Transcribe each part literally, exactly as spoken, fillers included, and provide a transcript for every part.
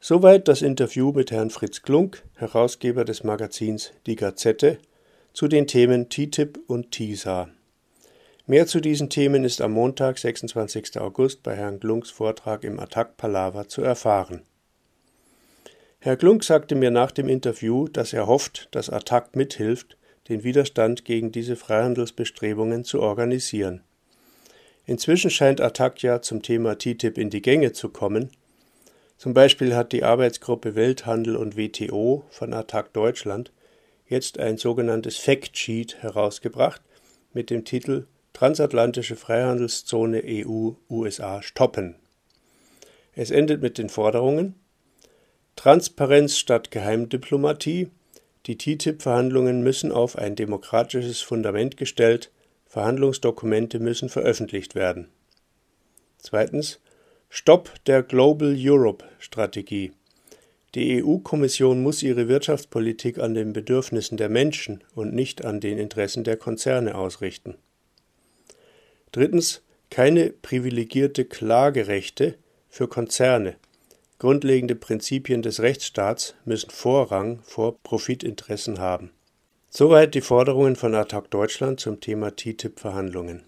Soweit das Interview mit Herrn Fritz Klunk, Herausgeber des Magazins Die Gazette, zu den Themen T T I P und T I S A. Mehr zu diesen Themen ist am Montag, sechsundzwanzigsten August, bei Herrn Klunks Vortrag im Attac Palaver zu erfahren. Herr Klunk sagte mir nach dem Interview, dass er hofft, dass Attac mithilft, den Widerstand gegen diese Freihandelsbestrebungen zu organisieren. Inzwischen scheint Attac ja zum Thema T T I P in die Gänge zu kommen. Zum Beispiel hat die Arbeitsgruppe Welthandel und W T O von Attac Deutschland jetzt ein sogenanntes Factsheet herausgebracht mit dem Titel Transatlantische Freihandelszone E U-U S A stoppen. Es endet mit den Forderungen: Transparenz statt Geheimdiplomatie, die T T I P-Verhandlungen müssen auf ein demokratisches Fundament gestellt, Verhandlungsdokumente müssen veröffentlicht werden. Zweitens: Stopp der Global Europe-Strategie. Die E U-Kommission muss ihre Wirtschaftspolitik an den Bedürfnissen der Menschen und nicht an den Interessen der Konzerne ausrichten. Drittens: Keine privilegierte Klagerechte für Konzerne. Grundlegende Prinzipien des Rechtsstaats müssen Vorrang vor Profitinteressen haben. Soweit die Forderungen von Attac Deutschland zum Thema T T I P-Verhandlungen.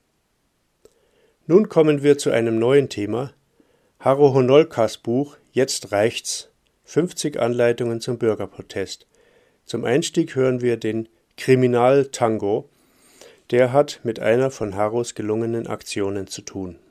Nun kommen wir zu einem neuen Thema: Harro Honolkas Buch Jetzt reicht's. fünfzig Anleitungen zum Bürgerprotest. Zum Einstieg hören wir den Kriminaltango. Der hat mit einer von Harros gelungenen Aktionen zu tun.